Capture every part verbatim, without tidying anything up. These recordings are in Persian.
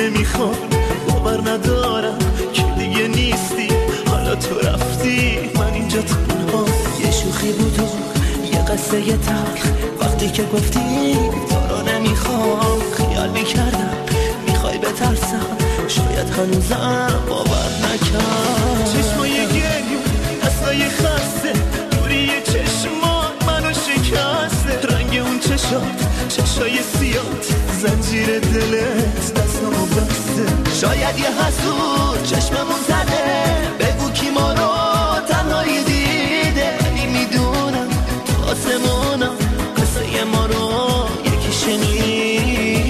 نمیخوام، باور ندارم که دیگه نیستی، حالا تو رفتی من اینجا تنها. یه شوخی بود و یه قصه یه تلخ، وقتی که گفتی تو رو نمیخوام خیال میکردم میخوای بترسم، شاید هنوزم باور نکردم. چشمای گریون دستای خسته دوری چشمات منو شکسته، رنگ اون چشات چشای سیات زنجیر دلت دستامو بسته. شاید یه حسود چشممون زده بگو کی ما رو تنهایی دیده، ولی میدونم تو آسمونم قصه ما رو یکی شنیده.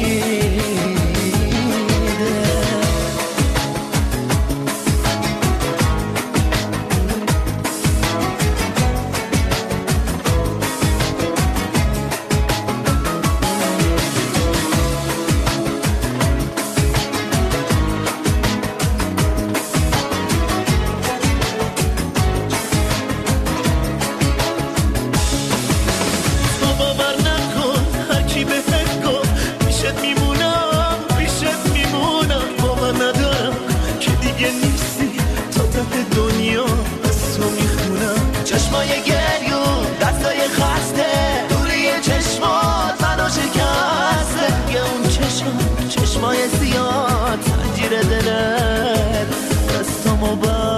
چشمای گریون دستای خسته دوری چشمات منو شکسته، یه اون چشم چشمای سیاه زنجیر دلت دستامو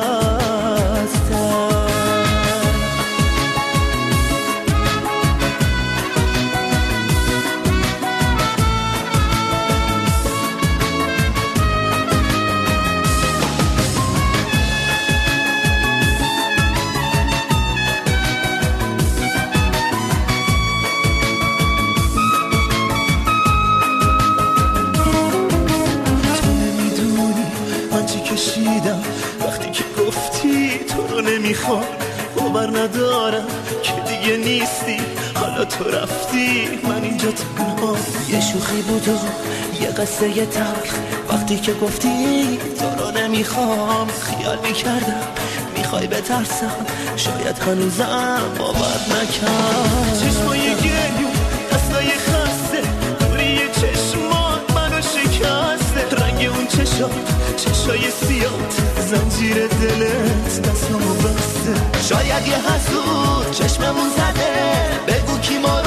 بسته. وقتی که گفتی تو رو نمیخوام، باور ندارم که دیگه نیستی، حالا تو رفتی من اینجا تنها. یه شوخی بود و یه قصه یه تلخ، وقتی که گفتی تو رو نمیخوام خیال میکردم میخوای بترسم، شاید هنوزم باور نکردم. چشمای گریون دستای خسته دوری چشمات منو شکسته، رنگ اون چشات چشای سیات زنجیر دلت دستامو بسته. شاید یه حسود چشممون زده بگو کی ما